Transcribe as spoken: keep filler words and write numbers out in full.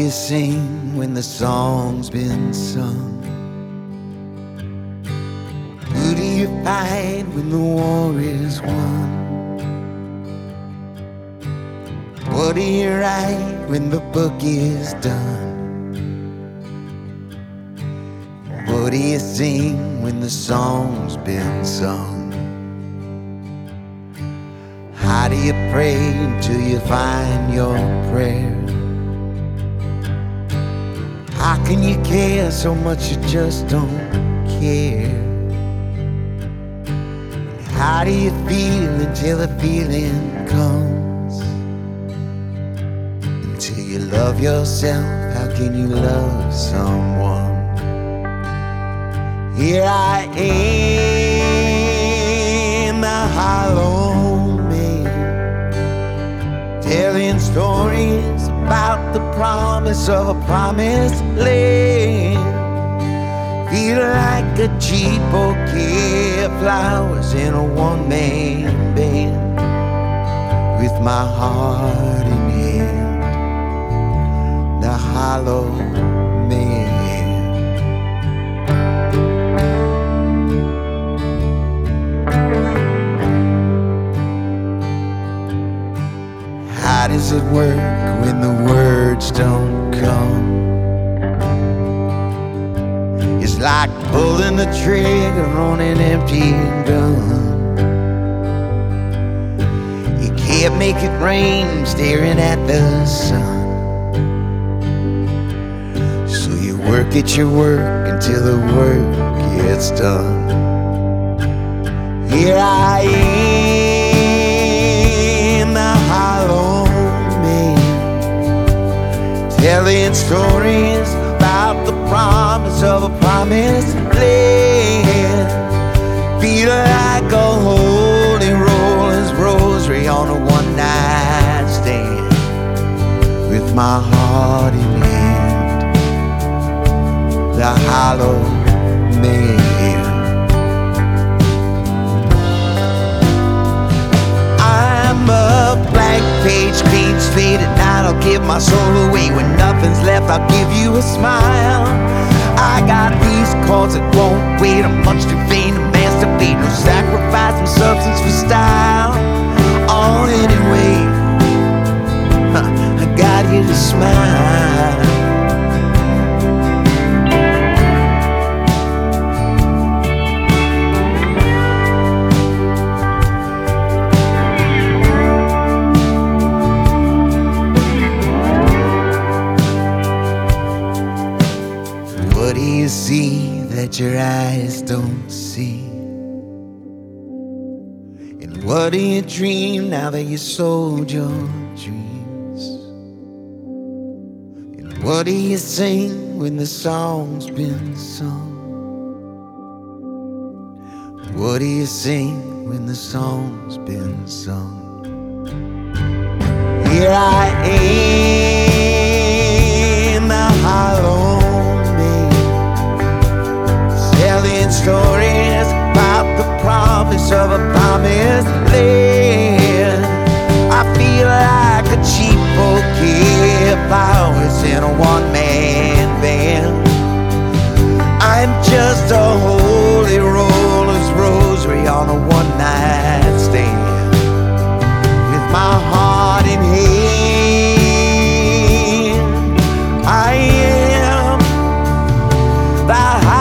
you sing when the song's been sung? Who do you fight when the war is won? What do you write when the book is done? What do you sing when the song's been sung? How do you pray until you find your prayer? How can you care so much you just don't care? How do you feel until the feeling comes? Until you love yourself, how can you love someone? Here I am, the hollow man, telling stories about the promise of a promised land. Feel like a cheap bouquet of flowers in a one-man band, with my heart in hand, the hollow man. How does it work when the words don't come? It's like pulling the trigger on an empty gun. You can't make it rain staring at the sun, so you work at your work until the work gets done. Here I am, the hollow man, telling stories about the promise of a promised land. Feel like a holy roller's rosary on a one-night stand, with my heart in hand, the hollow man. I'm a blank page, clean slate at night. I'll give my soul away when nothing's left. I'll give you a smile. I got these chords that won't wait. I'm much too vain to masturbate. No sacrifice and substance for style. Oh, anyway, I got you to smile. What do you see that your eyes don't see? And what do you dream now that you sold your dreams? And what do you sing when the song's been sung? What do you sing when the song's been sung? Here I am, the hollow man, telling stories about the promise of a promised land. I feel like a cheap bouquet of flowers in a one-man band. I'm just a holy roller's rosary on a one-night stand, with my heart in hand. I am the